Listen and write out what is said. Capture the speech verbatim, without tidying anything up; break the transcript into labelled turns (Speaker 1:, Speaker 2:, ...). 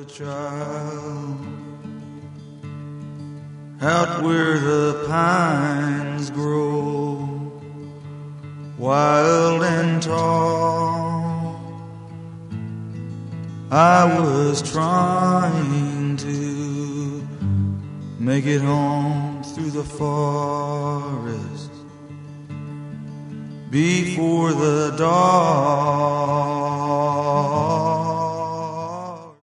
Speaker 1: child, out where the pines grow wild and tall. I was trying to make it home through the forest before the dawn.